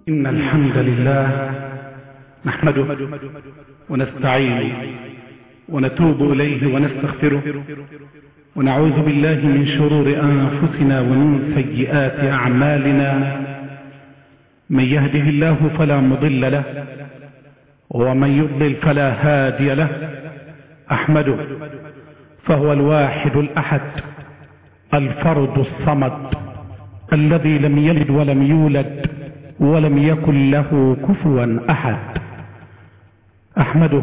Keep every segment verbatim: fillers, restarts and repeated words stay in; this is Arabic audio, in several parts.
إن الحمد لله نحمده ونستعينه ونتوب إليه ونستغفره ونعوذ بالله من شرور أنفسنا ومن سيئات أعمالنا. من يهده الله فلا مضل له ومن يضلل فلا هادي له. أحمده فهو الواحد الأحد الفرد الصمد الذي لم يلد ولم يولد ولم يكن له كفوا أحد. أحمده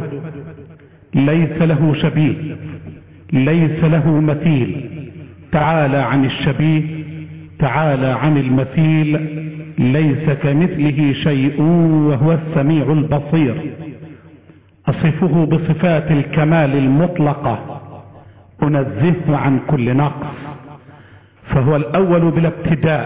ليس له شبيه ليس له مثيل، تعالى عن الشبيه تعالى عن المثيل، ليس كمثله شيء وهو السميع البصير. أصفه بصفات الكمال المطلقة، أنزهه عن كل نقص، فهو الأول بلا ابتداء،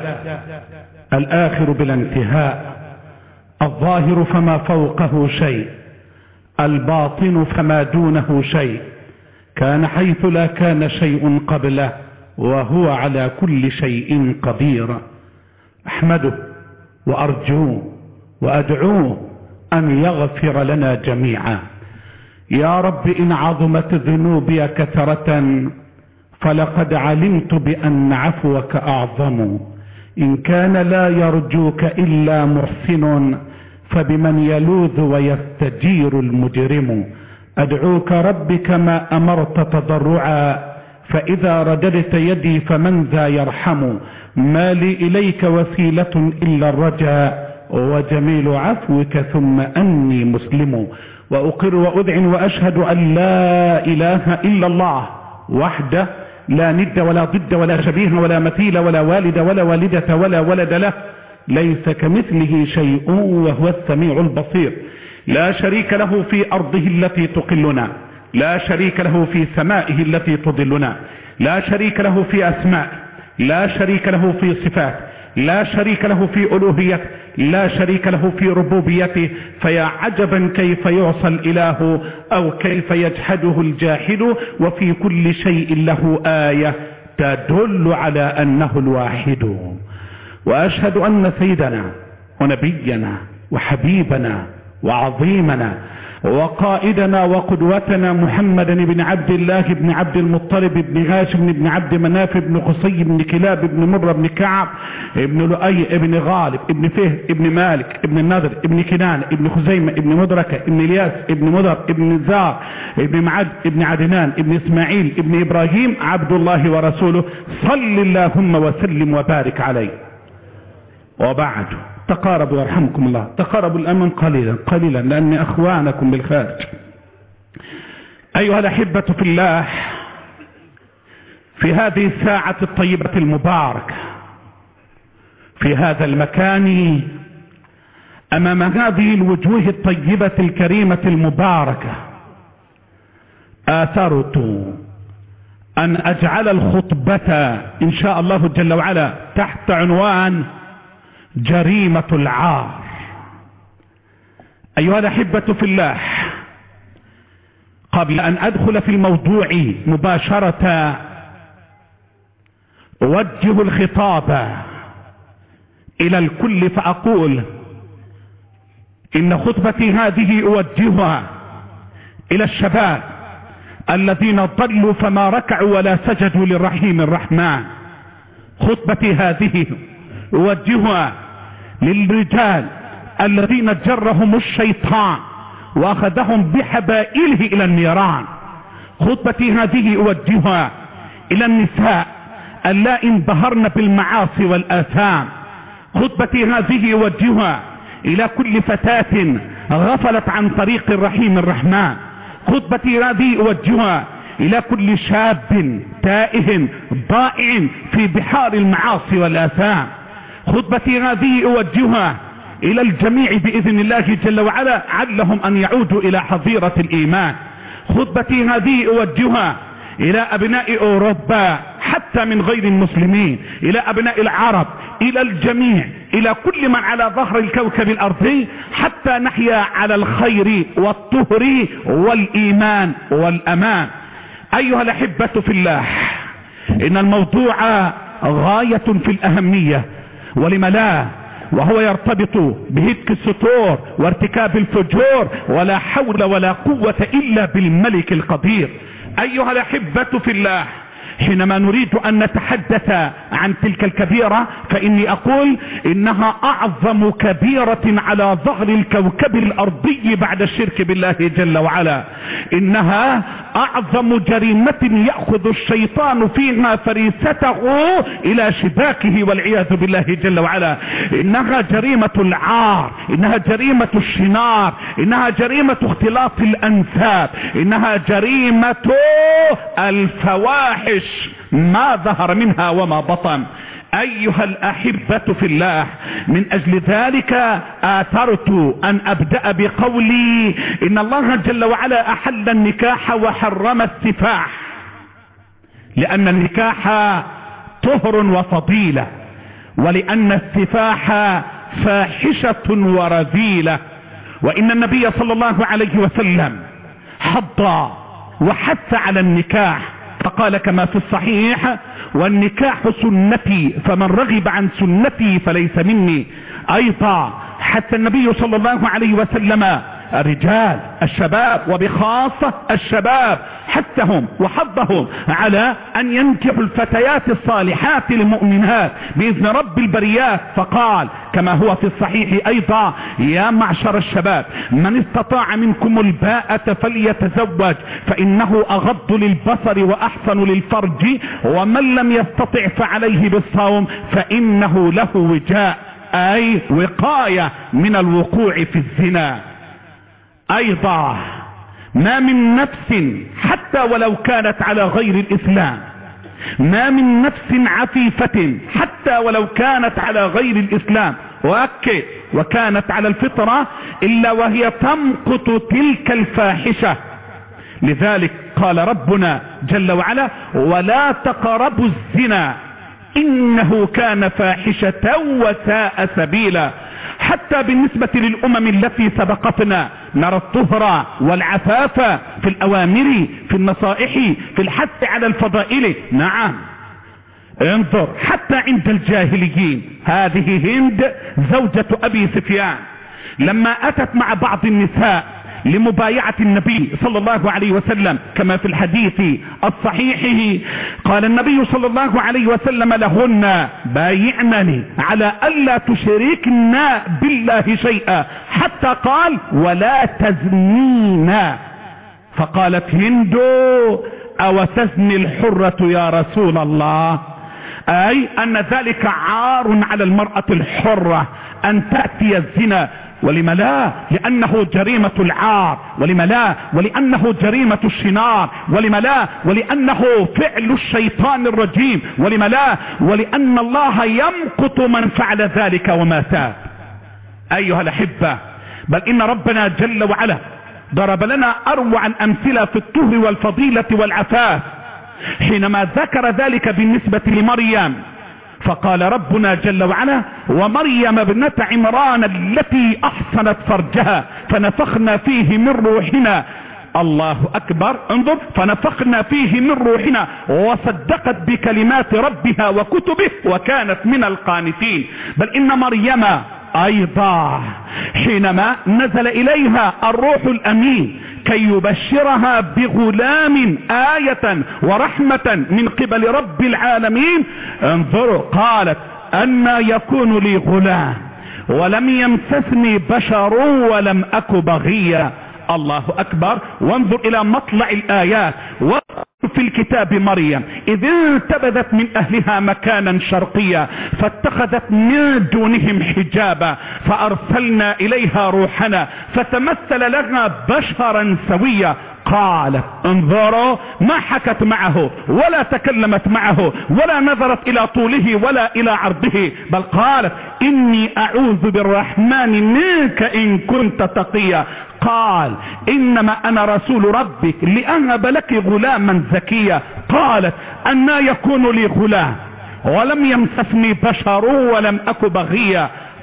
الآخر بلا انتهاء، الظاهر فما فوقه شيء، الباطن فما دونه شيء، كان حيث لا كان شيء قبله، وهو على كل شيء قدير. أحمده وأرجوه وأدعوه أن يغفر لنا جميعا. يا رب إن عظمت ذنوبي كثرة فلقد علمت بأن عفوك أعظم. إن كان لا يرجوك إلا محسن فبمن يلوذ ويستجير المجرم. أدعوك رب كما أمرت تضرعا، فإذا رددت يدي فمن ذا يرحم. ما لي إليك وسيلة إلا الرجاء، وجميل عفوك ثم أني مسلم. وأقر وأذعن وأشهد أن لا إله إلا الله وحده لا ند ولا ضد ولا شبيه ولا مثيل ولا والد ولا والدة ولا ولد له، ليس كمثله شيء وهو السميع البصير. لا شريك له في أرضه التي تقلنا، لا شريك له في سمائه التي تضلنا، لا شريك له في أسماء، لا شريك له في صفات، لا شريك له في ألوهيته، لا شريك له في ربوبيته. فيا عجبا كيف يعصى الإله أو كيف يجحده الجاحد، وفي كل شيء له آية تدل على أنه الواحد. وأشهد أن سيدنا ونبينا وحبيبنا وعظيمنا وقائدنا وقدوتنا محمدا بن عبد الله بن عبد المطلب بن هاشم بن عبد مناف بن قصي بن كلاب بن مرة بن كعب بن لؤي بن غالب بن فهد بن مالك بن النضر بن كنان بن خزيمة بن مدركة بن الياس بن مضر بن زار بن معد بن عدنان بن اسماعيل بن إبراهيم عبد الله ورسوله، صل اللهم وسلم وبارك عليه. وبعد، تقاربوا يرحمكم الله، تقاربوا الأمن قليلا قليلا لأن أخوانكم بالخارج. أيها الأحبة في الله، في هذه الساعة الطيبة المباركة، في هذا المكان، أمام هذه الوجوه الطيبة الكريمة المباركة، آثرت أن أجعل الخطبة إن شاء الله جل وعلا تحت عنوان جريمة العار. أيها الأحبة في الله، قبل أن أدخل في الموضوع مباشرة أوجه الخطاب إلى الكل فأقول إن خطبتي هذه أوجهها إلى الشباب الذين ضلوا فما ركعوا ولا سجدوا للرحيم الرحمن. خطبتي هذه أوجهها للرجال الذين جرهم الشيطان واخذهم بحبائله الى النيران. خطبتي هذه اوجهها الى النساء اللائي انبهرن بالمعاصي والاثام. خطبتي هذه اوجهها الى كل فتاة غفلت عن طريق الرحيم الرحمن. خطبتي هذه اوجهها الى كل شاب تائه ضائع في بحار المعاصي والاثام. خطبتي هذه اوجهها الى الجميع باذن الله جل وعلا علهم ان يعودوا الى حظيرة الايمان. خطبتي هذه اوجهها الى ابناء اوروبا حتى من غير المسلمين، الى ابناء العرب، الى الجميع، الى كل من على ظهر الكوكب الارضي، حتى نحيا على الخير والطهر والايمان والامان. ايها الاحبة في الله، ان الموضوع غاية في الاهمية، ولم لا وهو يرتبط بهتك الستور وارتكاب الفجور، ولا حول ولا قوة إلا بالملك القدير. أيها الأحبة في الله، حينما نريد أن نتحدث عن تلك الكبيرة فإني أقول إنها أعظم كبيرة على ظهر الكوكب الأرضي بعد الشرك بالله جل وعلا. إنها أعظم جريمة يأخذ الشيطان فيها فريسته إلى شباكه والعياذ بالله جل وعلا. إنها جريمة العار، إنها جريمة الشنار، إنها جريمة اختلاط الأنساب، إنها جريمة الفواحش ما ظهر منها وما بطن. أيها الأحبة في الله، من أجل ذلك آثرت أن أبدأ بقولي إن الله جل وعلا أحل النكاح وحرم السفاح، لأن النكاح طهر وفضيلة، ولأن السفاح فاحشة ورذيلة. وإن النبي صلى الله عليه وسلم حض وحث على النكاح، فقال كما في الصحيح: والنكاح سنتي فمن رغب عن سنتي فليس مني. أيضا حتى النبي صلى الله عليه وسلم الرجال الشباب وبخاصة الشباب حثهم وحضهم على أن ينكحوا الفتيات الصالحات المؤمنات بإذن رب البريات، فقال كما هو في الصحيح أيضا: يا معشر الشباب من استطاع منكم الباءة فليتزوج فإنه أغض للبصر وأحسن للفرج، ومن لم يستطع فعليه بالصوم فإنه له وجاء، أي وقاية من الوقوع في الزنا. أيضا ما من نفس حتى ولو كانت على غير الإسلام، ما من نفس عفيفة حتى ولو كانت على غير الإسلام وأكد وكانت على الفطرة إلا وهي تمقت تلك الفاحشة. لذلك قال ربنا جل وعلا: ولا تقربوا الزنا إنه كان فاحشة وساء سبيلا. حتى بالنسبة للأمم التي سبقتنا نرى الطهر والعفاف في الأوامر، في النصائح، في الحث على الفضائل. نعم، انظر حتى عند الجاهليين، هذه هند زوجة أبي سفيان لما أتت مع بعض النساء لمبايعة النبي صلى الله عليه وسلم كما في الحديث الصحيح، قال النبي صلى الله عليه وسلم لهن: بايعنني على ألا تشركن بالله شيئا، حتى قال: ولا تزنين. فقالت هند: أو تزني الحرة يا رسول الله؟ أي أن ذلك عار على المرأة الحرة أن تأتي الزنا. ولم لا؟ لأنه جريمة العار. ولم لا؟ ولأنه جريمة الشنار. ولم لا؟ ولأنه فعل الشيطان الرجيم. ولم لا؟ ولأن الله يمقت من فعل ذلك وما تاب. أيها الأحبة، بل إن ربنا جل وعلا ضرب لنا أروع الأمثلة في الطهر والفضيلة والعفاف حينما ذكر ذلك بالنسبة لمريم، فقال ربنا جل وعلا: ومريم ابنة عمران التي أحصنت فرجها فنفخنا فيه من روحنا. الله أكبر، انظر، فنفخنا فيه من روحنا وصدقت بكلمات ربها وكتبه وكانت من القانتين. بل إن مريم أيضا حينما نزل إليها الروح الأمين كي يبشرها بغلام آية ورحمة من قبل رب العالمين، انظروا، قالت: أن يكون لي غلام ولم يمسسني بشر ولم أك بغيا. الله أكبر. وانظر إلى مطلع الآيات في الكتاب مريم إذ انتبذت من أهلها مكانا شرقيا فاتخذت من دونهم حجابا فأرسلنا إليها روحنا فتمثل لها بشرا سويا. قالت، انظروا، ما حكت معه ولا تكلمت معه ولا نظرت إلى طوله ولا إلى عرضه، بل قالت: إني أعوذ بالرحمن منك إن كنت تقيا. قال: إنما أنا رسول ربك لأهب لك غلاما زكيا. قالت: أنا يكون لي غلام ولم يمسسني بشر ولم أك بغيا.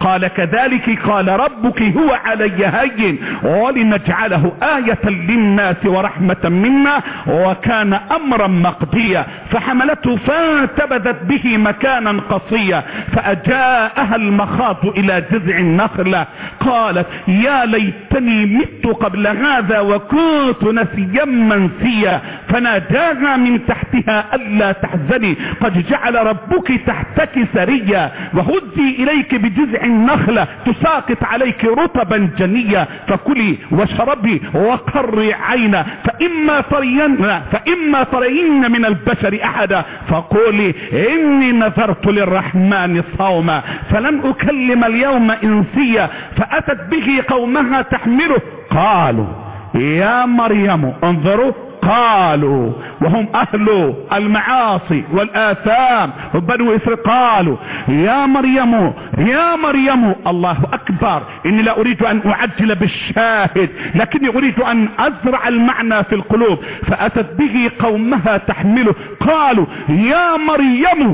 قال كذلك قال ربك هو علي هين ولنجعله آية للناس ورحمة منا وكان أمرا مقضيا. فحملته فانتبذت به مكانا قصيا فأجاءها المخاض إلى جذع النخلة قالت يا ليتني مت قبل هذا وكنت نسيا منسيا فناداها من تحتها ألا تحزني قد جعل ربك تحتك سريا وهزي إليك بجذع النخلة تساقط عليك رطبا جنيا فكلي واشربي وقري عينا فإما ترين فإما ترين من البشر أحدا فقولي إني نذرت للرحمن صوما فلن أكلم اليوم إنسيا. فأتت به قومها تحمله قالوا يا مريم انظروا قالوا وهم أهل المعاصي والآثام بنو إسرائيل قالوا يا مريم يا مريم الله أكبر إني لا أريد أن أعجل بالشاهد لكني أريد أن أزرع المعنى في القلوب. فأتت به قومها تحمله قالوا يا مريم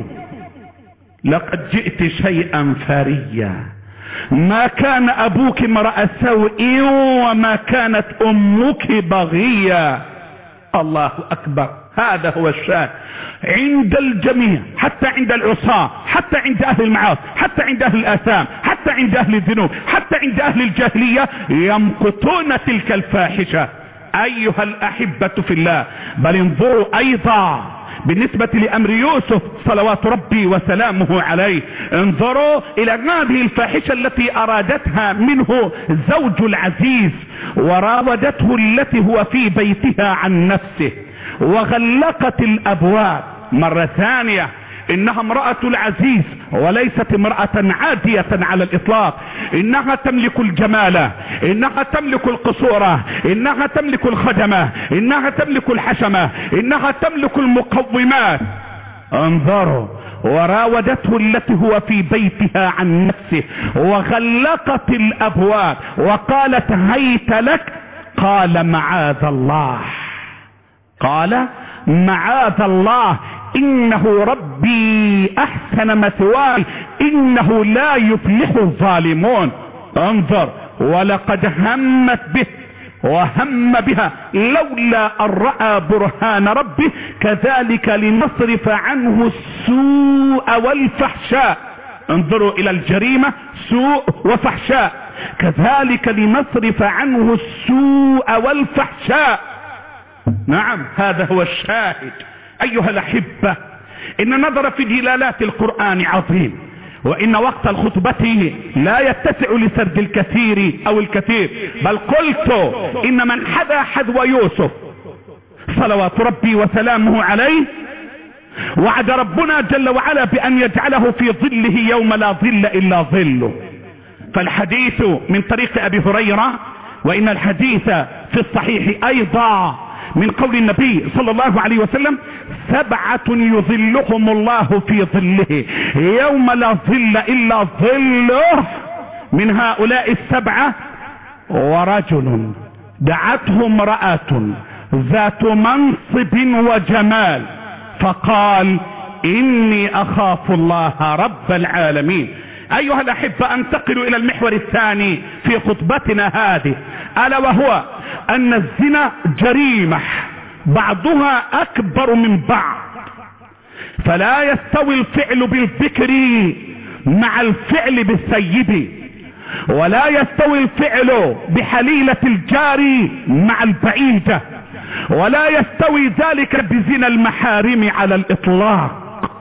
لقد جئت شيئا فريا ما كان أبوك امرأ سوء وما كانت أمك بغيا. الله أكبر. هذا هو الشاهد عند الجميع حتى عند العصاة حتى عند أهل المعاصي حتى عند أهل الآثام حتى عند أهل الذنوب حتى عند أهل الجاهلية يمقتون تلك الفاحشة. أيها الأحبة في الله بل انظروا أيضا بالنسبة لأمر يوسف صلوات ربي وسلامه عليه انظروا إلى هذه الفاحشة التي أرادتها منه زوج العزيز وراودته التي هو في بيتها عن نفسه وغلقت الأبواب مرة ثانية. إنها امرأة العزيز وليست امرأة عادية على الإطلاق إنها تملك الجمال إنها تملك القصورة إنها تملك الخدمة إنها تملك الحشمة إنها تملك المقومات. انظروا وراودته التي هو في بيتها عن نفسه وغلقت الأبواب وقالت هيت لك قال معاذ الله قال معاذ الله إنه ربي أحسن مثواي إنه لا يفلح الظالمون. انظر ولقد همت به وهم بها لولا أن رأى برهان ربه كذلك لنصرف عنه السوء والفحشاء. انظروا إلى الجريمة سوء وفحشاء كذلك لنصرف عنه السوء والفحشاء. نعم هذا هو الشاهد. أيها الأحبة إن نظر في دلالات القرآن عظيم وإن وقت الخطبة لا يتسع لسرد الكثير أو الكثير بل قلت إن من حذا حذو يوسف صلوات ربي وسلامه عليه وعد ربنا جل وعلا بأن يجعله في ظله يوم لا ظل إلا ظله. فالحديث من طريق أبي هريرة وإن الحديث في الصحيح أيضا من قول النبي صلى الله عليه وسلم سبعة يظلهم الله في ظله يوم لا ظل إلا ظله من هؤلاء السبعة ورجل دعته امرأة ذات منصب وجمال فقال إني أخاف الله رب العالمين. أيها الأحبة أنتقل إلى المحور الثاني في خطبتنا هذه ألا وهو أن الزنا جريمة بعضها أكبر من بعض فلا يستوي الفعل بالذكر مع الفعل بالسيد ولا يستوي الفعل بحليلة الجار مع البعيدة ولا يستوي ذلك بزنا المحارم على الإطلاق.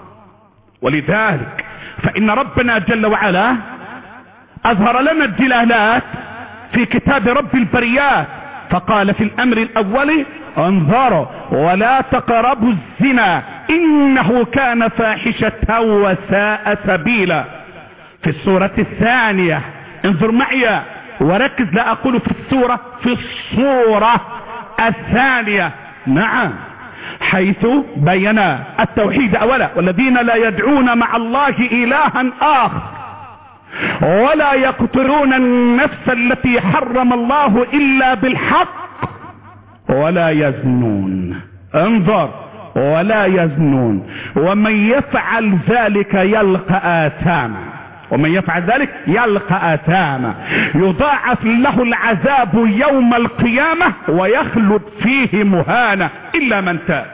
ولذلك فإن ربنا جل وعلا أظهر لنا الدلالات في كتاب رب البريات فقال في الأمر الأول انظروا ولا تقربوا الزنا إنه كان فاحشة وساء سبيلا. في السورة الثانية انظر معي وركز لا أقول في السورة في الصورة الثانية نعم حيث بين التوحيد أولا والذين لا يدعون مع الله إلها آخر ولا يقتلون النفس التي حرم الله إلا بالحق ولا يزنون. انظر ولا يزنون ومن يفعل ذلك يلقى آثاما. ومن يفعل ذلك يلقى آثاما يضاعف له العذاب يوم القيامة ويخلد فيه مهانا إلا من تاب.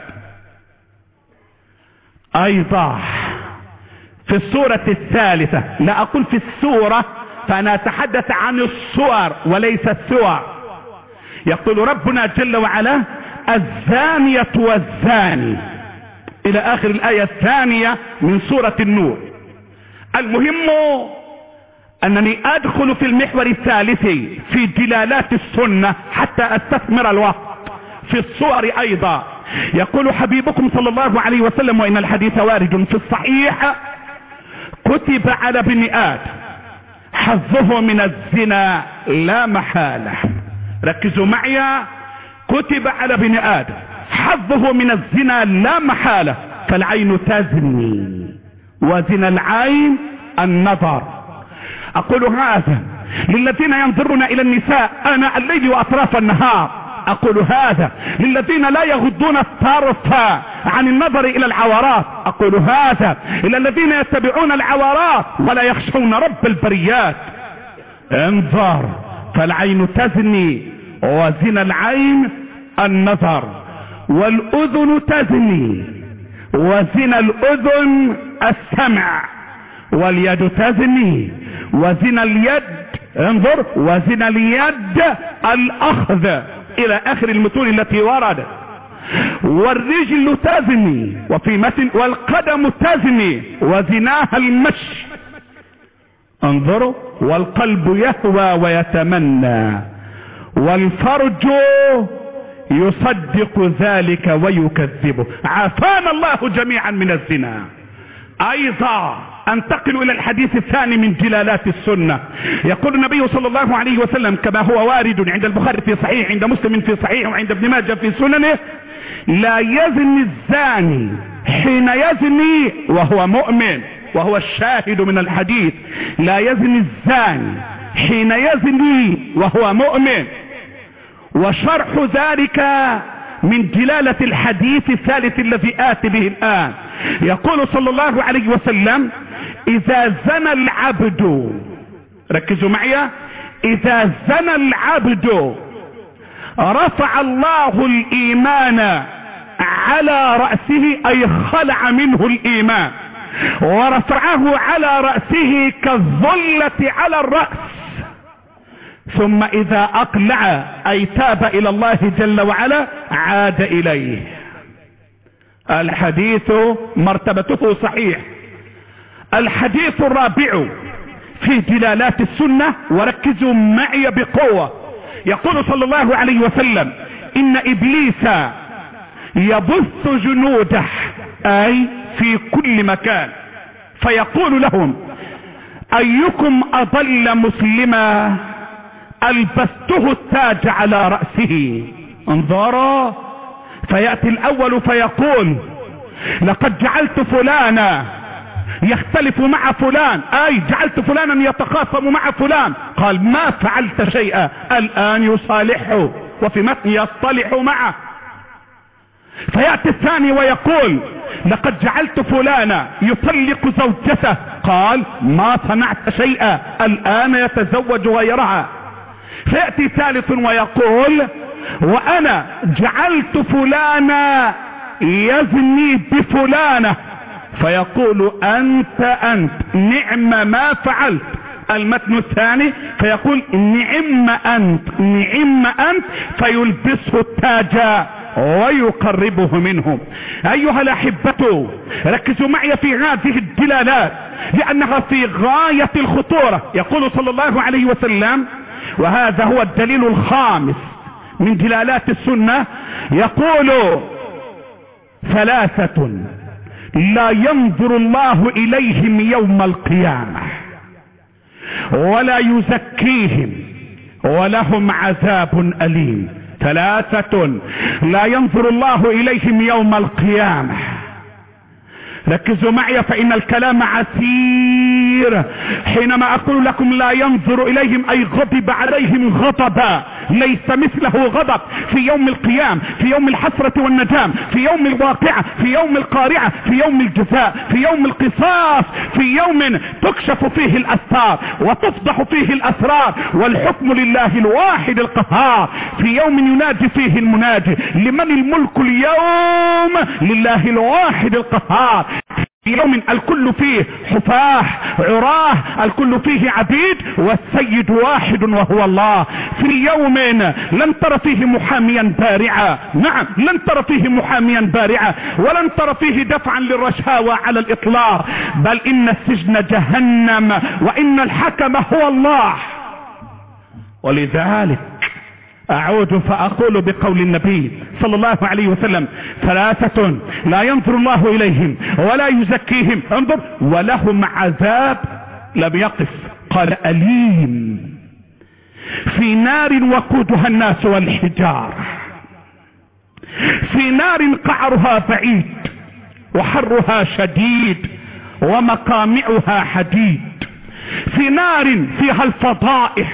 أيضا في السورة الثالثة، لا أقول في السورة فأنا أتحدث عن الصور وليس السور، يقول ربنا جل وعلا الزانية والزاني إلى آخر الآية الثانية من سورة النور. المهم أنني أدخل في المحور الثالث في دلالات السنة حتى أستثمر الوقت. في الصور أيضا يقول حبيبكم صلى الله عليه وسلم، وإن الحديث وارد في الصحيح: كتب على ابن آدم حظه من الزنا لا محالة. ركزوا معي، كتب على ابن آدم حظه من الزنا لا محالة، فالعين تزني وزنا العين النظر. أقول هذا للذين ينظرون إلى النساء آناء الليل وأطراف النهار، أقول هذا للذين لا يغضون الطرف عن النظر إلى العورات، أقول هذا إلى الذين يتبعون العورات ولا يخشون رب البريات. انظر، فالعين تزني وزنا العين النظر، والأذن تزني وزنا الأذن السمع، واليد تزني وزنا اليد، انظر، وزنا اليد الأخذ إلى آخر المتون التي وردت. والرجل تزني وفي متن والقدم تزني وزناها المشي، انظروا، والقلب يهوى ويتمنى، والفرج يصدق ذلك ويكذبه. عافانا الله جميعا من الزنا. ايضا انتقل الى الحديث الثاني من دلالات السنة. يقول النبي صلى الله عليه وسلم كما هو وارد عند البخاري في صحيح، عند مسلم في صحيح، وعند ابن ماجه في سننه: لا يزني الزاني حين يزني وهو مؤمن. وهو الشاهد من الحديث: لا يزني الزاني حين يزني وهو مؤمن. وشرح ذلك من دلالة الحديث الثالث الذي آتي به الآن. يقول صلى الله عليه وسلم: إذا زنى العبد، ركزوا معي، إذا زنى العبد رفع الله الإيمان على رأسه، أي خلع منه الإيمان ورفعه على رأسه كالظلة على الرأس، ثم إذا أقلع أي تاب إلى الله جل وعلا عاد إليه. الحديث مرتبته صحيح. الحديث الرابع في دلالات السنة، وركزوا معي بقوة. يقول صلى الله عليه وسلم: إن إبليس يبث جنوده، أي في كل مكان، فيقول لهم: أيكم أضل مسلما ألبسته التاج على رأسه. انظروا، فيأتي الأول فيقول: لقد جعلت فلانا يختلف مع فلان، أي جعلت فلانا يتخاصم مع فلان. قال: ما فعلت شيئا. الآن يصالحه، وفي متن يصطلح معه. فيأتي الثاني ويقول: لقد جعلت فلانا يطلق زوجته. قال: ما صنعت شيئا، الآن يتزوج غيرها. فيأتي ثالث ويقول: وأنا جعلت فلانا يزني بفلانة. فيقول: أنت أنت نعم ما فعلت. المتن الثاني فيقول: نعم أنت نعم أنت، فيلبسه التاج ويقربه منهم. أيها الأحبة، ركزوا معي في هذه الدلالات لأنها في غاية الخطورة. يقول صلى الله عليه وسلم، وهذا هو الدليل الخامس من دلالات السنة، يقول: ثلاثة لا ينظر الله إليهم يوم القيامة ولا يزكيهم ولهم عذاب أليم. ثلاثة لا ينظر الله إليهم يوم القيامة. ركزوا معي فإن الكلام عسير. حينما أقول لكم لا ينظر إليهم أي غضب عليهم غضبا، ليس مثله غضب في يوم القيام، في يوم الحسرة والندام، في يوم الواقعة، في يوم القارعة، في يوم الجزاء، في يوم القصاص، في يوم تكشف فيه الأستار وتفضح فيه الأسرار والحكم لله الواحد القهار، في يوم ينادي فيه المنادي لمن الملك اليوم؟ لله الواحد القهار. في يوم الكل فيه حفاة عراه، الكل فيه عبيد والسيد واحد وهو الله. في يوم لن ترى فيه محاميا بارعا، نعم لن ترى فيه محاميا بارعا، ولن ترى فيه دفعا للرشاوى على الإطلاق، بل إن السجن جهنم وإن الحكم هو الله. ولذلك أعود فأقول بقول النبي صلى الله عليه وسلم: ثلاثة لا ينظر الله إليهم ولا يزكيهم، انظر ولهم عذاب لم يقف، قال أليم في نار وقودها الناس والحجار، في نار قعرها بعيد وحرها شديد ومقامعها حديد، في نار فيها الفضائح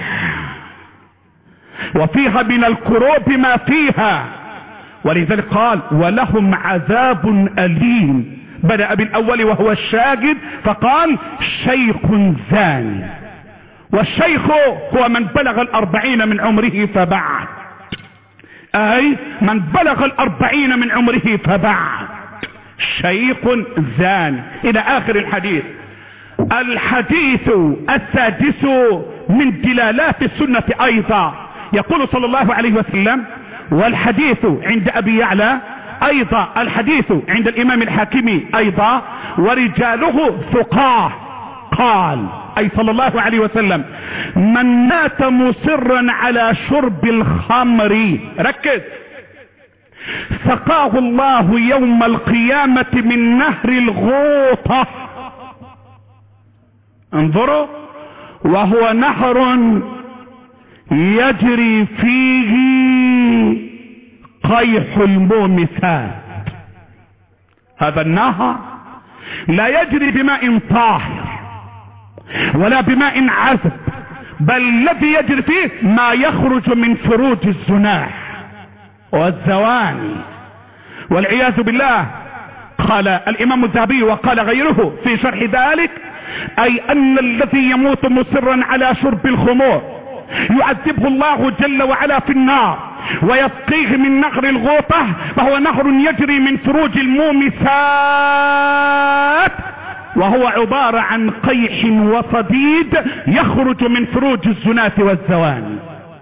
وفيها من الكروب ما فيها. ولذلك قال: ولهم عذاب أليم. بدأ بالأول وهو الشاهد فقال: شيخ زاني، والشيخ هو من بلغ الأربعين من عمره فبعد، أي من بلغ الأربعين من عمره فبعد شيخ زاني إلى آخر الحديث. الحديث السادس من دلالات السنة أيضا، يقول صلى الله عليه وسلم: والحديث عند أبي يعلى أيضا، الحديث عند الإمام الحاكم أيضا، ورجاله ثقاه. قال أي صلى الله عليه وسلم: من مات مصرا على شرب الخمر، ركز، سقاه الله يوم القيامة من نهر الغوطة. انظروا، وهو نهر يجري فيه قيح المومسات. هذا النهر لا يجري بماء طاهر ولا بماء عذب، بل الذي يجري فيه ما يخرج من فروج الزناح والزواني والعياذ بالله. قال الإمام الذهبي وقال غيره في شرح ذلك: أي أن الذي يموت مصرا على شرب الخمور يعذبه الله جل وعلا في النار ويسقيه من نهر الغوطة، فهو نهر يجري من فروج المومسات، وهو عبارة عن قيح وصديد يخرج من فروج الزناة والزواني.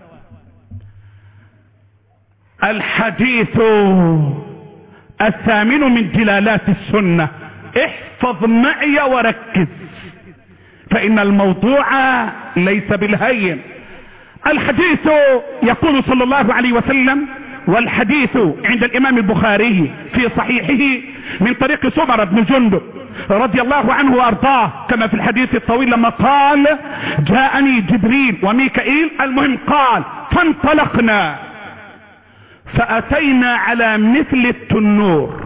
الحديث الثامن من دلالات السنة، احفظ معي وركز، فإن الموضوع ليس بالهين. الحديث يقول صلى الله عليه وسلم، والحديث عند الإمام البخاري في صحيحه من طريق سمرة بن جندب رضي الله عنه وارضاه، كما في الحديث الطويل لما قال: جاءني جبريل وميكائيل، المهم قال: فانطلقنا فأتينا على مثل التنور.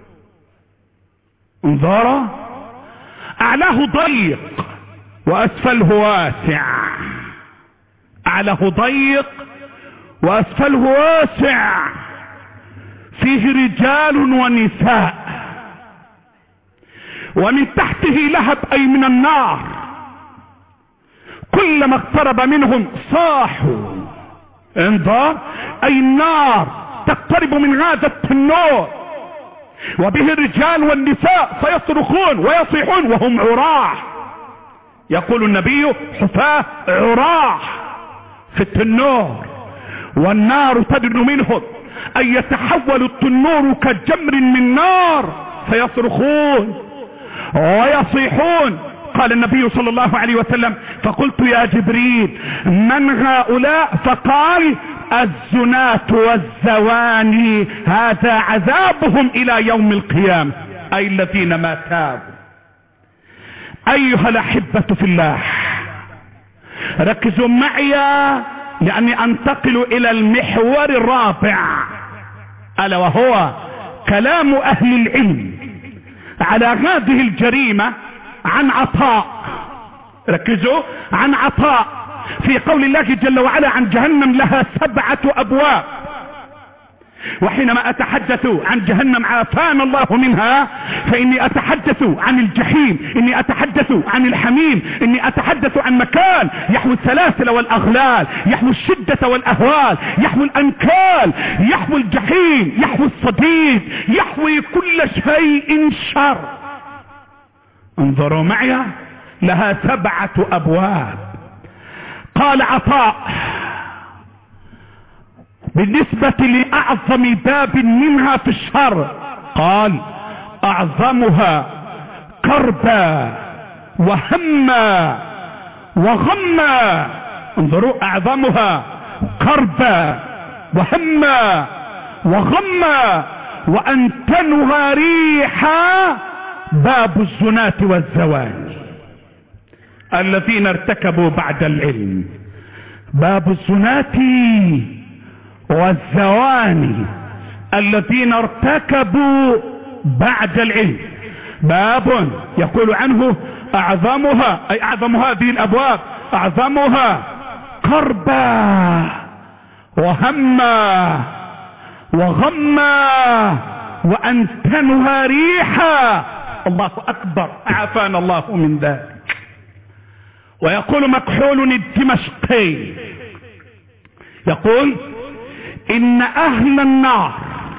انظر، أعلاه ضيق وأسفله واسع، أعلاه ضيق وأسفله واسع، فيه رجال ونساء، ومن تحته لهب أي من النار، كلما اقترب منهم صاحوا. انظر، أي النار تقترب من هذا التنور وبه الرجال والنساء فيصرخون ويصيحون وهم عراة. يقول النبي: حفاة عراة في التنور، والنار تدن منهم، أن يتحول التنور كجمر من نار فيصرخون ويصيحون. قال النبي صلى الله عليه وسلم: فقلت يا جبريل من هؤلاء؟ فقال: الزناة والزواني، هذا عذابهم إلى يوم القيامة، أي الذين ما تابوا. أيها الأحبة في الله، ركزوا معي لأني أنتقل إلى المحور الرابع، ألا وهو كلام أهل العلم على هذه الجريمة عن عطاء. ركزوا، عن عطاء في قول الله جل وعلا عن جهنم لها سبعة أبواب. وحينما أتحدث عن جهنم عافانا الله منها فإني أتحدث عن الجحيم، إني أتحدث عن الحميم، إني أتحدث عن مكان يحوي السلاسل والأغلال، يحوي الشدة والأهوال، يحوي الأنكال، يحوي الجحيم، يحوي الصديد، يحوي كل شيء شر. انظروا معي، لها سبعة أبواب. قال عطاء بالنسبة لأعظم باب منها في الشر، قال أعظمها كربا وهما وغما. انظروا، أعظمها كربا وهما وغما وأنتنها ريحا باب الزناة والزواني الذين ارتكبوا بعد العلم. باب الزناة والزواني الذين ارتكبوا بعد العلم باب يقول عنه أعظمها، أي أعظم هذه الأبواب، أعظمها كربا وهما وغما وأنتنها ريحا. الله أكبر، عافانا الله من ذلك. ويقول مكحول الدمشقي يقول إن أهل النار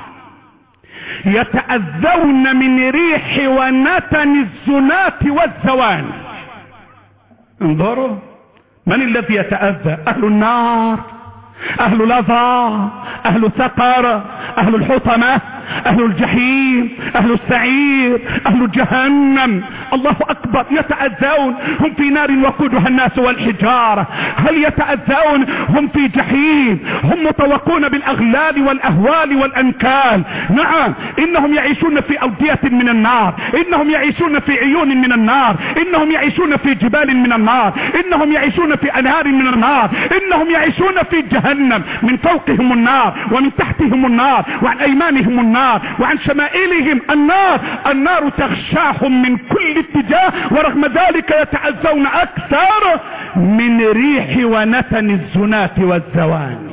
يتأذون من ريح ونتن الزناة والزواني. انظروا، من الذي يتأذى؟ أهل النار، أهل لظى، أهل سقر، أهل الحطمة، أهل الجحيم، أهل السعير، أهل جهنم. الله أكبر، يتأذون. هم في نار وقودها الناس والحجارة. هل يتأذون؟ هم في جحيم، هم مطوقون بالأغلال والأهوال والأنكال. نعم، إنهم يعيشون في أودية من النار، إنهم يعيشون في عيون من النار، إنهم يعيشون في جبال من النار، إنهم يعيشون في أنهار من النار، إنهم يعيشون في جهنم. من فوقهم النار ومن تحتهم النار وعن أيمانهم النار وعن شمائلهم النار. النار تغشاهم من كل اتجاه، ورغم ذلك يتعزون أكثر من ريح ونتن الزناة والزواني.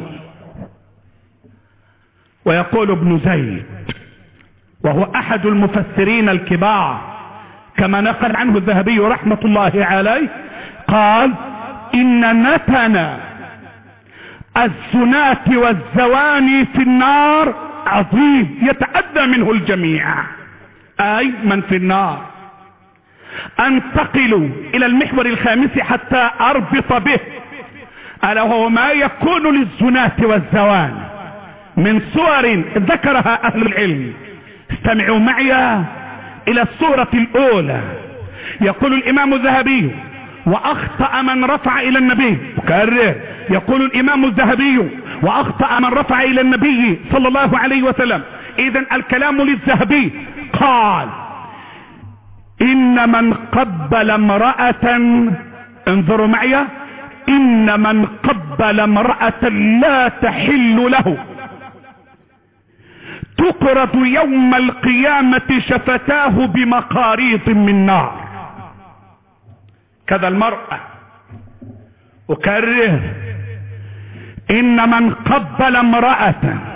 ويقول ابن زيد وهو أحد المفسرين الكبار كما نقل عنه الذهبي رحمة الله عليه، قال إن نتن الزناة والزواني في النار عظيم يتأذى منه الجميع، أي من في النار. أنتقل إلى المحور الخامس حتى أربط به، ألا وهو ما يكون للزناة والزواني من صور ذكرها أهل العلم. استمعوا معي إلى الصورة الأولى. يقول الإمام الذهبي وأخطأ من رفع إلى النبي، كرر، يقول الإمام الذهبي وأخطأ من رفع إلى النبي صلى الله عليه وسلم. إذن الكلام للذهبي، قال إن من قبل امرأة، انظروا معي، إن من قبل امرأة لا تحل له تقرض يوم القيامة شفتاه بمقاريض من نار. كذا المرأة، أكرر، إن من قبل امرأة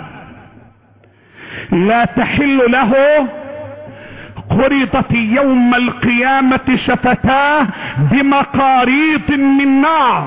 لا تحل له قرضت يوم القيامة شفتاه بمقاريض من نار.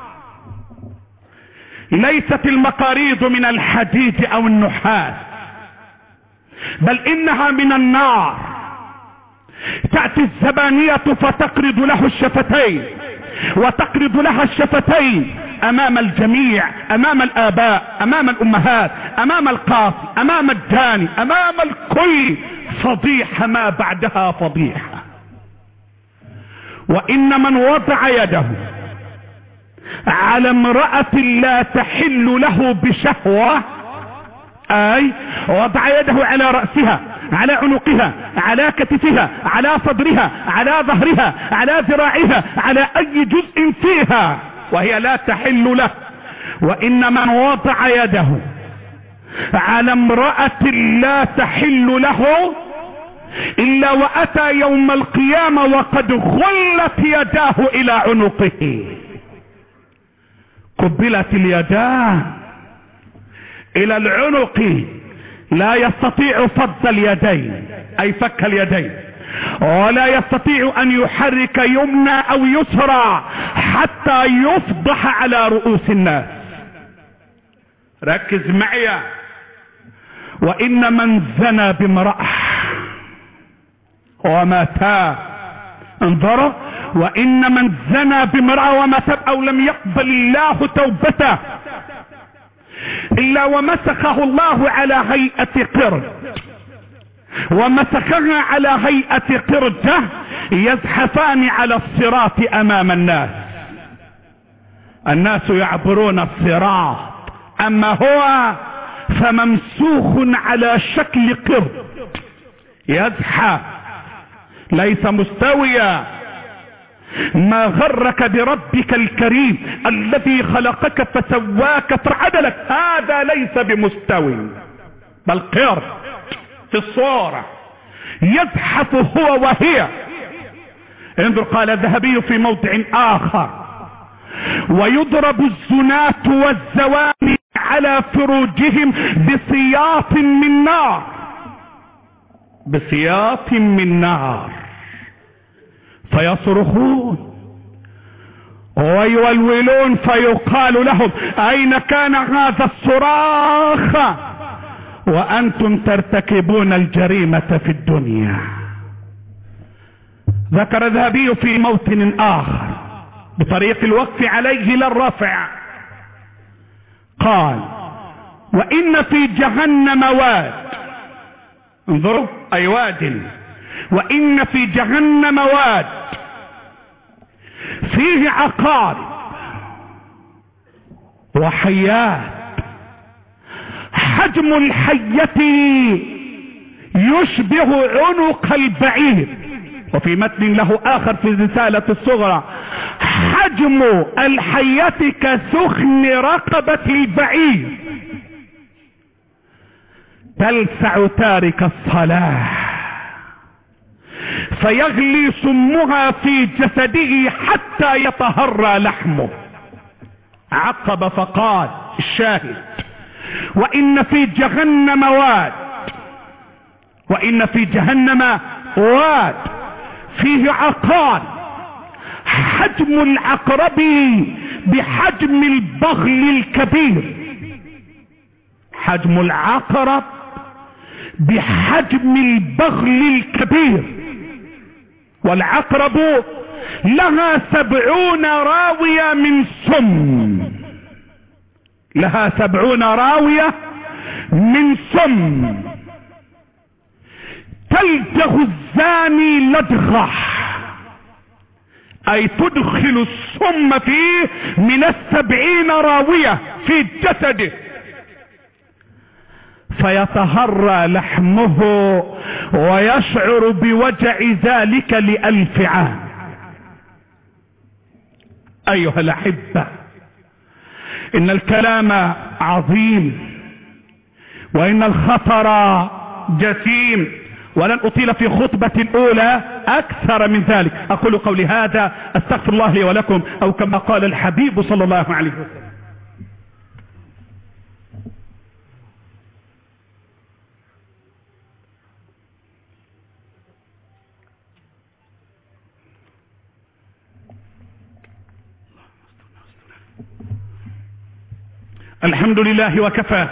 ليست المقاريض من الحديد أو النحاس، بل إنها من النار. تأتي الزبانية فتقرض له الشفتين، وتقرض لها الشفتين أمام الجميع، أمام الآباء، أمام الأمهات، أمام القاضي، أمام الداني، أمام الكل. فضيحة ما بعدها فضيحة. وإن من وضع يده على امرأة لا تحل له بشهوة، أي وضع يده على رأسها، على عنقها، على كتفها، على صدرها، على ظهرها، على ذراعها، على أي جزء فيها وهي لا تحل له. وإن من وضع يده على امرأة لا تحل له إلا وأتى يوم القيامة وقد غلت يداه إلى عنقه. قبلت اليدان الى العنق، لا يستطيع فض اليدين اي فك اليدين، ولا يستطيع ان يحرك يمنى او يسرى حتى يفضح على رؤوس الناس. ركز معي. وان من زنى بامرأة ومات، انظروا، وان من زنى بامرأة ومات او لم يقبل الله توبته الا ومسخه الله على هيئة قرد، ومسخها على هيئة قردة يزحفان على الصراط امام الناس. الناس يعبرون الصراط، اما هو فممسوخ على شكل قرد يزحف، ليس مستويا. ما غرك بربك الكريم الذي خلقك فسواك فعدلك، هذا ليس بمستوي بل قرد في الصورة يزحف هو وهي. انظر، قال الذهبي في موضع اخر: ويضرب الزناة والزواني على فروجهم بسياط من نار، بسياط من نار، فيصرخون ويولولون فيقال لهم اين كان هذا الصراخ وانتم ترتكبون الجريمة في الدنيا. ذكر الذهبي في موطن اخر بطريق الوقف عليه للرفع، قال: وان في جهنم واد، انظروا، اي واد، وان في جهنم واد فيه عقارب وحيات، حجم الحية يشبه عنق البعير. وفي متن له اخر في الرسالة الصغرى: حجم الحية كسخن رقبة البعير، تلسع تارك الصلاة فيغلي سمها في جسده حتى يطهر لحمه. عقب فقال الشاهد: وان في جهنم واد، وان في جهنم واد فيه عقار، حجم العقرب بحجم البغل الكبير، حجم العقرب بحجم البغل الكبير. والعقرب لها سبعون راوية من سم، لها سبعون راوية من سم، تلدغ الزاني لدغة، اي تدخل السم فيه من السبعين راوية في جسده، فيتهرى لحمه ويشعر بوجع ذلك لألف عام. ايها الاحبة، ان الكلام عظيم وان الخطر جسيم، ولن اطيل في خطبة الاولى اكثر من ذلك. اقول قولي هذا، استغفر الله لي ولكم، او كما قال الحبيب صلى الله عليه وسلم: الحمد لله وكفى،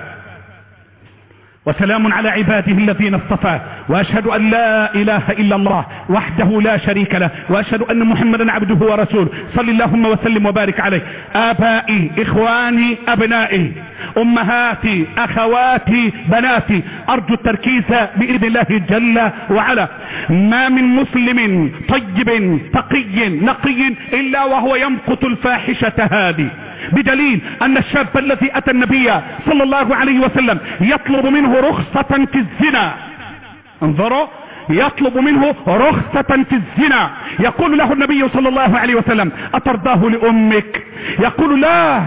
وسلام على عباده الذين اصطفى، واشهد ان لا اله الا الله وحده لا شريك له، واشهد ان محمدا عبده ورسوله، صل اللهم وسلم وبارك عليه. ابائي، اخواني، ابنائي، امهاتي، اخواتي، بناتي، ارجو التركيز باذن الله جل وعلا. ما من مسلم طيب تقي نقي الا وهو يمقت الفاحشة هذه، بدليل ان الشاب الذي اتى النبي صلى الله عليه وسلم يطلب منه رخصة في الزنا، انظروا، يطلب منه رخصة في الزنا، يقول له النبي صلى الله عليه وسلم: اترضاه لامك؟ يقول: لا،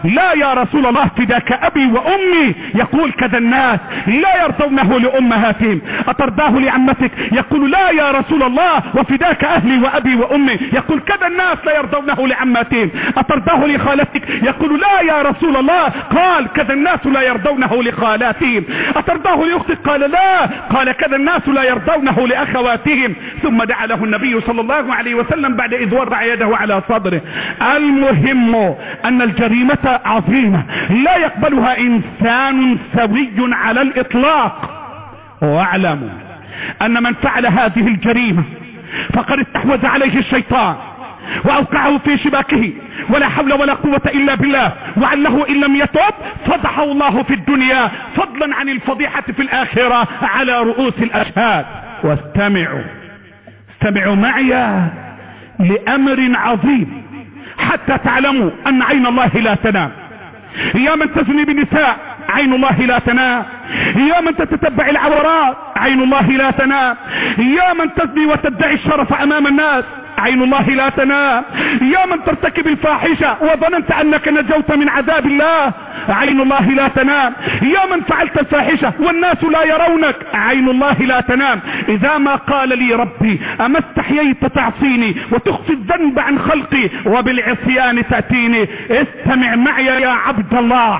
لا يا رسول الله فداك ابي وامي. يقول كذا الناس لا يرضونه لامهاتهم. اترضاه لعمتك؟ يقول لا يا رسول الله وفداك اهلي وابي وامي. يقول كذا الناس لا يرضونه لعماتهم. اترضاه لخالتك؟ يقول لا يا رسول الله. قال كذا الناس لا يرضونه لخالاتهم. اترضاه لاختك؟ قال لا. قال كذا الناس لا يرضونه لاخواتهم. ثم دعا له النبي صلى الله عليه وسلم بعد اذ وضع يده على صدره. المهم ان الجريمة عظيمة لا يقبلها انسان سوي على الاطلاق. واعلموا ان من فعل هذه الجريمة فقد استحوذ عليه الشيطان واوقعه في شباكه، ولا حول ولا قوة الا بالله، وعله ان لم يتوب فضحه الله في الدنيا فضلا عن الفضيحة في الاخرة على رؤوس الاشهاد. واستمعوا استمعوا معي لامر عظيم حتى تعلموا ان عين الله لا تنام. يا من تزني بالنساء عين الله لا تنام. يا من تتتبع العورات عين الله لا تنام. يا من تزني وتدعي الشرف امام الناس عين الله لا تنام. يا من ترتكب الفاحشة وظننت انك نجوت من عذاب الله عين الله لا تنام. يا من فعلت الفاحشة والناس لا يرونك عين الله لا تنام. اذا ما قال لي ربي اما استحييت تعصيني وتخفي الذنب عن خلقي وبالعصيان تأتيني. استمع معي يا عبد الله،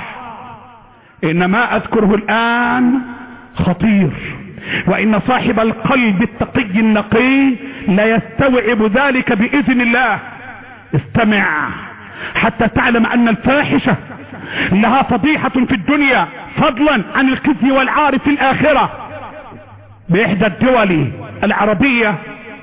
ان ما اذكره الان خطير، وان صاحب القلب التقي النقي لا يستوعب ذلك باذن الله. استمع حتى تعلم ان الفاحشة لها فضيحة في الدنيا فضلا عن الخزي والعار في الاخرة. باحدى الدول العربية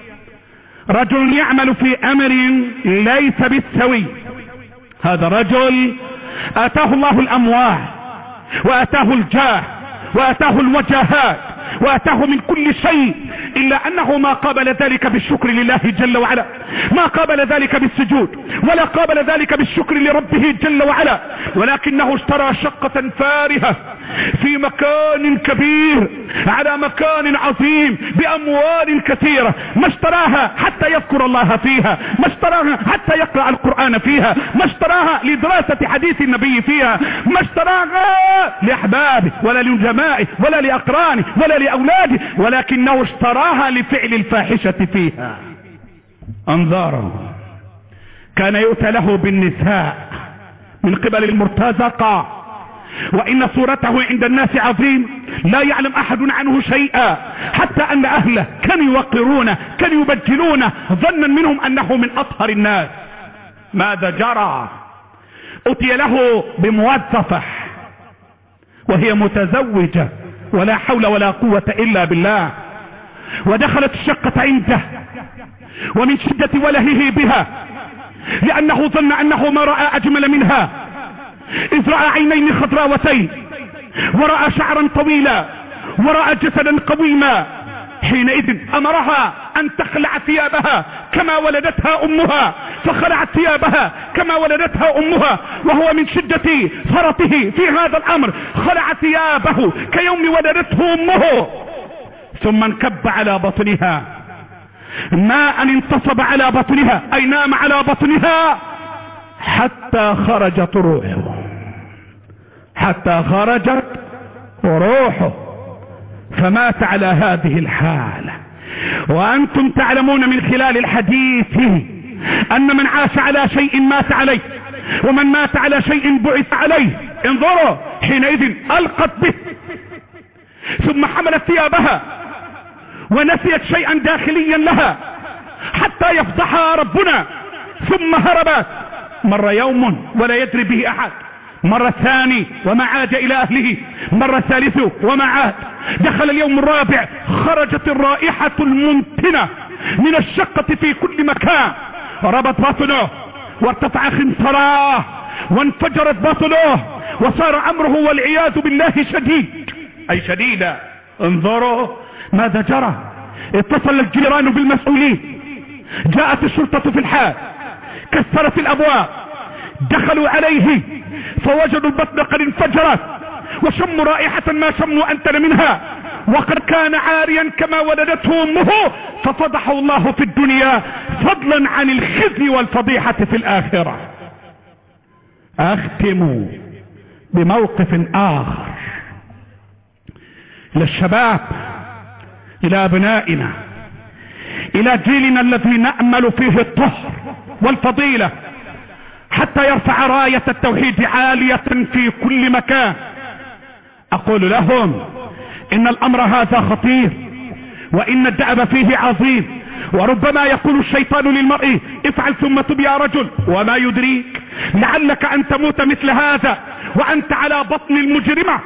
رجل يعمل في امر ليس بالسوي. هذا رجل اتاه الله الاموال واتاه الجاه واتاه الوجاهات واتاه من كل شيء، الا انه ما قابل ذلك بالشكر لله جل وعلا، ما قابل ذلك بالسجود، ولا قابل ذلك بالشكر لربه جل وعلا، ولكنه اشترى شقة فارهة في مكان كبير على مكان عظيم باموال كثيرة. ما اشتراها حتى يذكر الله فيها، ما اشتراها حتى يقرأ القرآن فيها، ما اشتراها لدراسة حديث النبي فيها، ما اشتراها لأحبابه ولا لنجمائه ولا لأقرانه ولا لأولاده، ولكنه اشتراها لفعل الفاحشة فيها. انظروا، كان يؤتى له بالنساء من قبل المرتزقة، وإن صورته عند الناس عظيم لا يعلم أحد عنه شيئا، حتى أن أهله كانوا يوقرونه كانوا يبجلونه ظنا منهم أنه من أطهر الناس. ماذا جرى؟ أتي له بموظفة وهي متزوجة ولا حول ولا قوة إلا بالله، ودخلت الشقة عنده، ومن شدة ولهه بها لأنه ظن أنه ما رأى أجمل منها، إذ رأى عينين خضراوتين ورأى شعرا طويلا ورأى جسدا قويما، حينئذ أمرها أن تخلع ثيابها كما ولدتها أمها، فخلعت ثيابها كما ولدتها أمها، وهو من شدة فرطه في هذا الأمر خلع ثيابه كيوم ولدته أمه، ثم انكب على بطنها ماء انتصب على بطنها، أي نام على بطنها حتى خرجت روحه، حتى خرجت روحه، فمات على هذه الحالة. وأنتم تعلمون من خلال الحديث أن من عاش على شيء مات عليه، ومن مات على شيء بعث عليه. انظروا، حينئذ ألقت به ثم حملت ثيابها ونسيت شيئا داخليا لها حتى يفضحها ربنا، ثم هربت. مر يوم ولا يدري به أحد، مرة ثاني وما عاد إلى أهله، مرة ثالث وما عاد، دخل اليوم الرابع، خرجت الرائحة المنتنة من الشقة في كل مكان، ربط بطنه وارتفع خنصراه وانفجرت بطنه، وصار أمره والعياذ بالله شديد، أي شديدة. انظروا ماذا جرى. اتصل الجيران بالمسؤولين، جاءت الشرطة في الحال، كسرت الأبواب، دخلوا عليه فوجدوا البطن قد انفجرت، وشموا رائحة ما شموا أنتن منها، وقد كان عاريا كما ولدته أمه، ففضحه الله في الدنيا فضلا عن الخزي والفضيحة في الآخرة. اختم بموقف اخر للشباب، الى ابنائنا، الى جيلنا الذي نأمل فيه الطهر والفضيلة حتى يرفع راية التوحيد عالية في كل مكان. اقول لهم ان الامر هذا خطير، وان الدأب فيه عظيم، وربما يقول الشيطان للمرء افعل ثم تب يا رجل، وما يدريك لعلك ان تموت مثل هذا وانت على بطن المجرمة.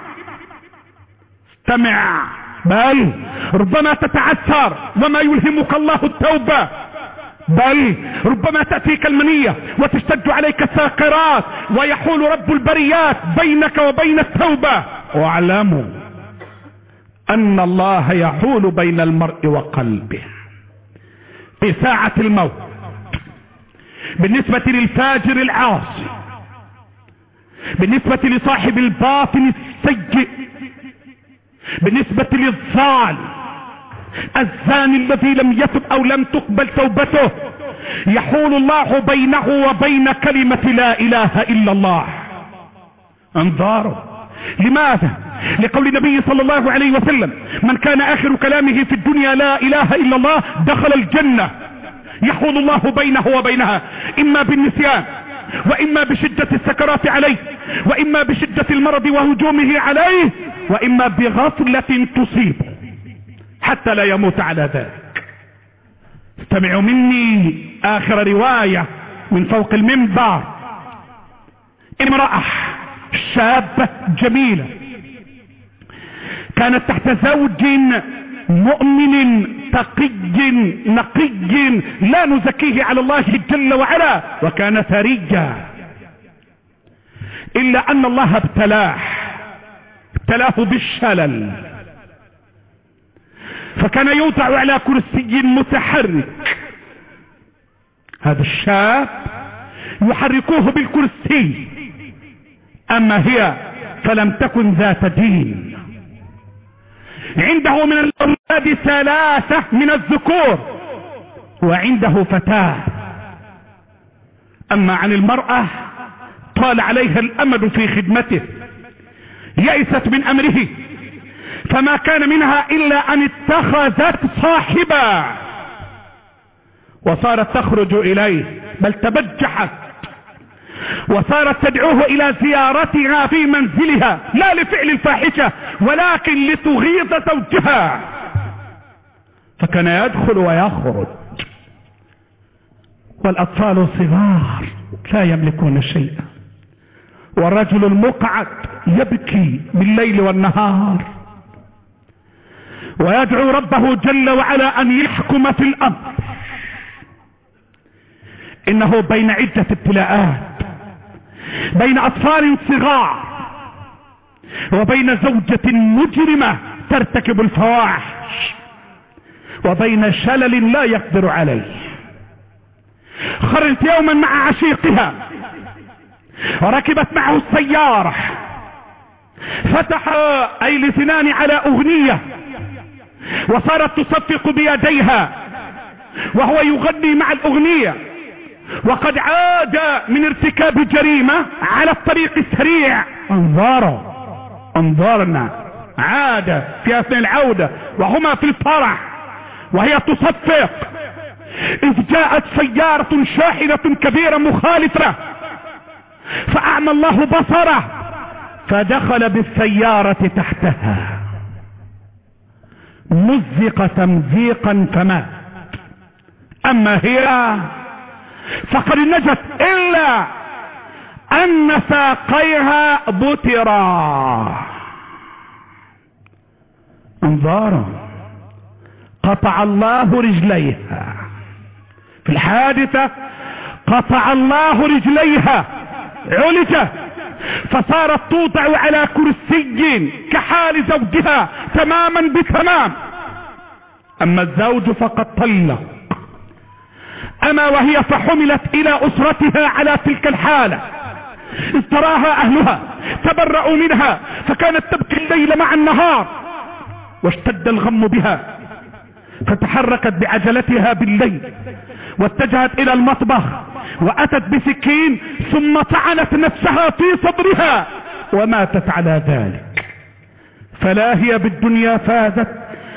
استمع، بل ربما تتعثر وما يلهمك الله التوبة، بل ربما تأتيك المنية وتشتد عليك الساقرات ويحول رب البريات بينك وبين التوبة. واعلموا ان الله يحول بين المرء وقلبه في ساعة الموت. بالنسبة للفاجر العاصي، بالنسبة لصاحب الباطن السيء، بالنسبة للظالم الزاني الذي لم يتب او لم تقبل توبته، يحول الله بينه وبين كلمة لا اله الا الله. انظروا، لماذا؟ لقول النبي صلى الله عليه وسلم من كان اخر كلامه في الدنيا لا اله الا الله دخل الجنة. يحول الله بينه وبينها اما بالنسيان، واما بشدة السكرات عليه، واما بشدة المرض وهجومه عليه، واما بغفلة تصيبه حتى لا يموت على ذلك. استمعوا مني اخر رواية من فوق المنبر. امرأة شابة جميلة كانت تحت زوج مؤمن تقي نقي لا نزكيه على الله جل وعلا، وكان ثريا، الا ان الله ابتلاه ابتلاه بالشلل، فكان يوضع على كرسي متحرك. هذا الشاب يحركوه بالكرسي، اما هي فلم تكن ذات دين. عنده من الاولاد ثلاثة من الذكور وعنده فتاة، اما عن المرأة طال عليها الامد في خدمته، يئست من امره، فما كان منها الا ان اتخذت صاحبا وصارت تخرج اليه، بل تبجحت وصارت تدعوه الى زيارتها في منزلها، لا لفعل الفاحشة ولكن لتغيظ زوجها، فكان يدخل ويخرج والاطفال صغار لا يملكون شيئا، والرجل المقعد يبكي بالليل والنهار ويدعو ربه جل وعلا ان يحكم في الامر. انه بين عدة ابتلاءات، بين اطفال صغار، وبين زوجة مجرمة ترتكب الفواحش، وبين شلل لا يقدر عليه. خرجت يوما مع عشيقها وركبت معه السيارة، فتح اي لسنان على اغنية وصارت تصفق بيديها وهو يغني مع الاغنية، وقد عاد من ارتكاب جريمة على الطريق السريع. انظروا انظرنا، عاد في اثناء العودة وهما في الفرح وهي تصفق، اذ جاءت سيارة شاحنة كبيرة مخالفة فاعمى الله بصره فدخل بالسيارة تحتها، مزق تمزيقا فمات. اما هي فقد نجت الا ان ساقيها بترا. انظروا، قطع الله رجليها في الحادثة، قطع الله رجليها، علجت فصارت توضع على كرسي كحال زوجها تماما بتمام. اما الزوج فقد طلق، اما وهي فحملت الى اسرتها على تلك الحالة، استراها اهلها، تبرأوا منها، فكانت تبكي الليل مع النهار، واشتد الغم بها، فتحركت بعجلتها بالليل واتجهت الى المطبخ وأتت بسكين ثم طعنت نفسها في صدرها وماتت على ذلك. فلا هي بالدنيا فازت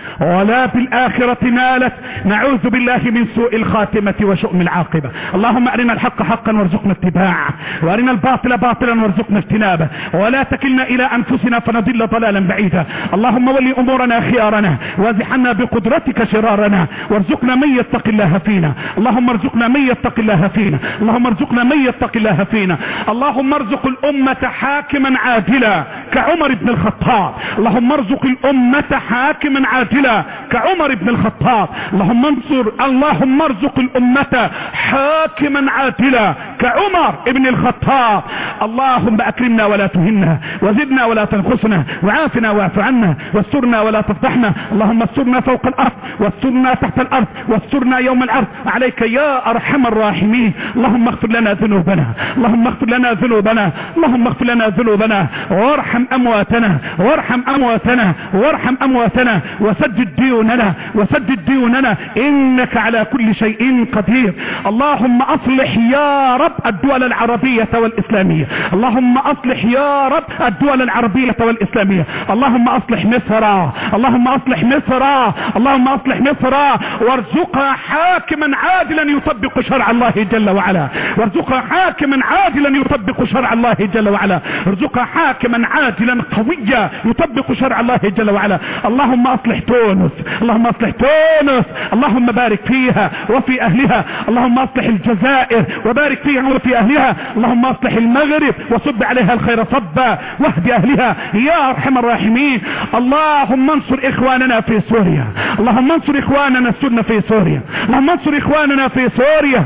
ولا بالآخرة نالت. نعوذ بالله من سوء الخاتمة وشؤم العاقبة. اللهم أرنا الحق حقا وارزقنا اتباعه، وأرنا الباطل باطلا وارزقنا اجتنابه، ولا تكلنا إلى أنفسنا فنضل ضلالا بعيدا. اللهم ولي أمورنا خيارنا، وازحنا بقدرتك شرارنا، وارزقنا من يتق الله فينا. اللهم ارزقنا من يتق الله فينا. اللهم ارزقنا من يتق الله فينا. اللهم ارزق الأمة حاكما عادلا كعمر بن الخطاب. اللهم ارزق الأمة حاكما عادلا كعمر بن الخطاب. اللهم انصر اللهم ارزق الأمة حاكما عادلا كعمر بن الخطاب. اللهم أكرمنا ولا تهنا، وزدنا ولا تنقصنا، وعافنا واعف عنا، واسترنا ولا تفضحنا. اللهم استرنا فوق الأرض، واسترنا تحت الأرض، واسترنا يوم العرض عليك يا أرحم الراحمين. اللهم اغفر لنا ذنوبنا، اللهم اغفر لنا ذنوبنا، اللهم اغفر لنا ذنوبنا، وارحم أمواتنا، وارحم أمواتنا، وارحم أمواتنا، وسدد ديوننا، وسدد ديوننا، إنك على كل شيء قدير. اللهم أصلح يا رب الدول العربية والإسلامية. اللهم أصلح يا رب الدول العربية والإسلامية. اللهم أصلح مصر، اللهم أصلح مصر، اللهم أصلح مصر، وارزقها حاكما عادلا يطبق شرع الله جل وعلا، وارزقها حاكما عادلا يطبق شرع الله جل وعلا، ارزقها حاكما عادلا قويا يطبق شرع الله جل وعلا. اللهم أصلح تونس، اللهم اصلح تونس، اللهم بارك فيها وفي اهلها. اللهم اصلح الجزائر وبارك فيها وفي اهلها. اللهم اصلح المغرب وصب عليها الخير صبا واهدي اهلها يا ارحم الراحمين. اللهم انصر اخواننا في سوريا، اللهم انصر اخواننا السنة في سوريا، اللهم انصر اخواننا في سوريا.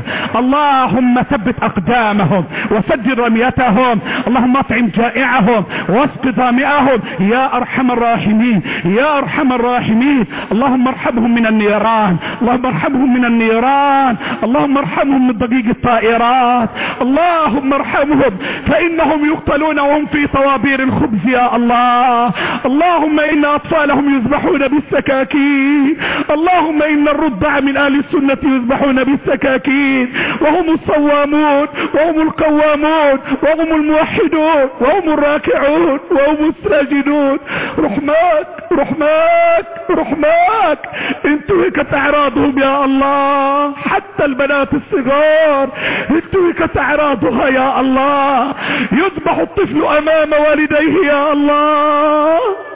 اللهم ثبت اقدامهم وسجل رميتهم. اللهم اطعم جائعهم واسق ظامئهم يا ارحم الراحمين، يا ارحم الراحمين. اللهم ارحمهم من النيران، اللهم ارحمهم من النيران، اللهم ارحمهم من ضجيج الطائرات. اللهم ارحمهم فإنهم يقتلون وهم في طوابير الخبز يا الله. اللهم إن أطفالهم يذبحون بالسكاكين. اللهم إن الرضع من أهل السنة يذبحون بالسكاكين، وهم الصوامون وهم القوامون وهم الموحدون وهم الراكعون وهم الساجدون. رحماك رحماك رحماك انتهكت اعراضهم يا الله، حتى البنات الصغار انتهكت اعراضها يا الله. يذبح الطفل امام والديه يا الله.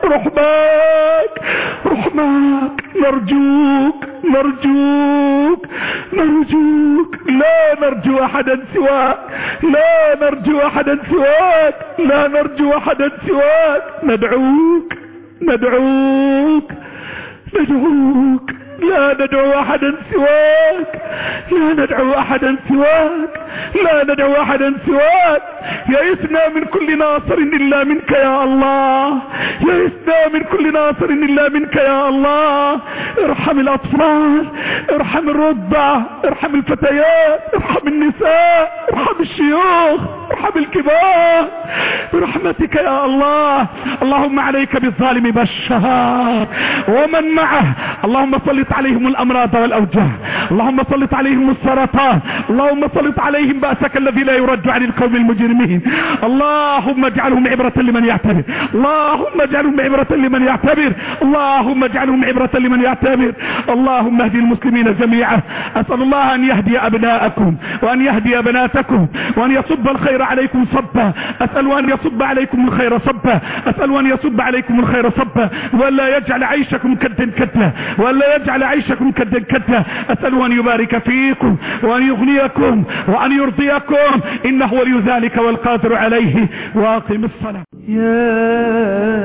رحماك رحماك نرجوك نرجوك نرجوك، لا نرجو احدا سواك، لا نرجو احدا سواك، لا نرجو احدا سواك. ندعوك ندعوك ندعوك، لا ندعو احدا سواك، لا ندعو احدا سواك، لا ندعو احدا سواك. يئسنا من كل ناصر الا منك يا الله، يئسنا من كل ناصر الا منك يا الله. ارحم الاطفال، ارحم الرضع، ارحم الفتيات، ارحم النساء، ارحم الشيوخ، ارحم الكبار برحمتك يا الله. اللهم عليك بالظالم بشار ومن معه. اللهم سلط عليهم الامراض والاوجاع، اللهم سلط عليهم السرطان، اللهم سلط عليهم بأسك الذي لا يرد عن القوم المجرمين. اللهم اجعلهم عبرة لمن يعتبر، اللهم اجعلهم عبرة لمن يعتبر، اللهم اجعلهم عبرة لمن يعتبر. اللهم اهدي المسلمين جميعا. اسأل الله ان يهدي ابناءكم وان يهدي بناتكم وان يصب الخير عليكم صبا. اسأل ان يصب عليكم الخير صبا، اسأل ان يصب عليكم الخير صبا، ولا يجعل عيشكم كدا كدا، ولا يجعل عيشكم كدا كدا. اسأل ان يبارك فيكم وان يغنيكم وان يرضيكم، انه ولي ذلك والقادر عليه. واقم الصلاة.